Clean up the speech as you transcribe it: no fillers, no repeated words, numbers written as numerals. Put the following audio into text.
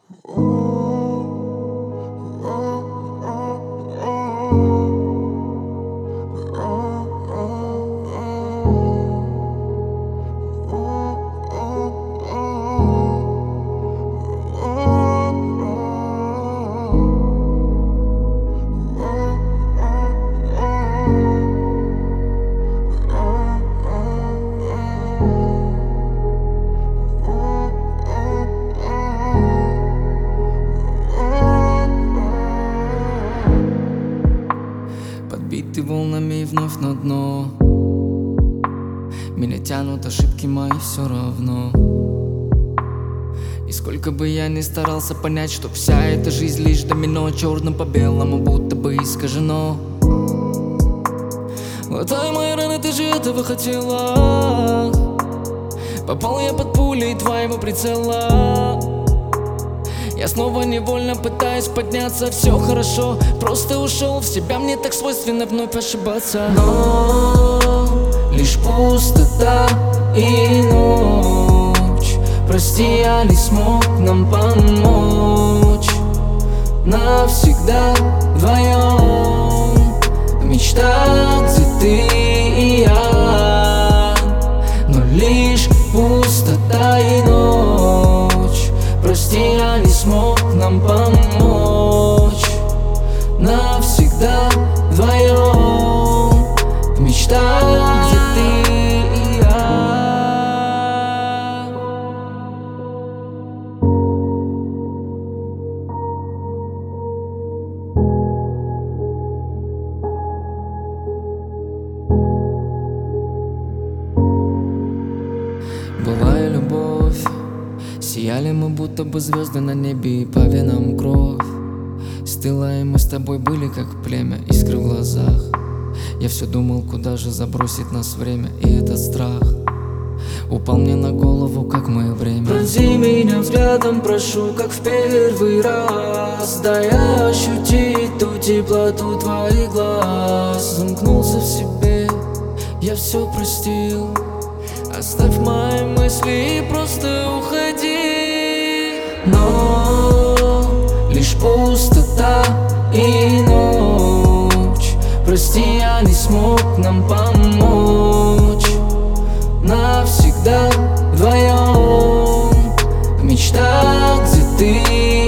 Подбитый волнами вновь на дно. Меня тянут ошибки мои все равно. И сколько бы я ни старался понять, что вся эта жизнь лишь домино, черным по белому будто бы искажено. Глотай мои раны, ты же этого хотела. Попал я под пулей твоего прицела. Я снова невольно пытаюсь подняться, все хорошо, просто ушел в себя, мне так свойственно вновь ошибаться. Но лишь пустота и ночь. Прости, я не смог нам помочь. Навсегда вдвоем в мечтах, где ты и я. Но лишь пустота и ночь. Прости, я не смог нам помочь. Навсегда вдвоем в мечтах, где ты и я. Была и любовь, сияли мы будто бы звезды на небе, и по венам кровь стыла, и мы с тобой были как племя, искры в глазах. Я все думал, куда же забросить нас время, и этот страх упал мне на голову, как мое время. Пронзи меня взглядом, прошу, как в первый раз. Дай ощутить ту теплоту твоих глаз. Замкнулся в себе, я все простил. Оставь мои мысли и просто уходи. Но лишь пустота и ночь. Прости, я не смог нам помочь. Навсегда вдвоем в мечтах, где ты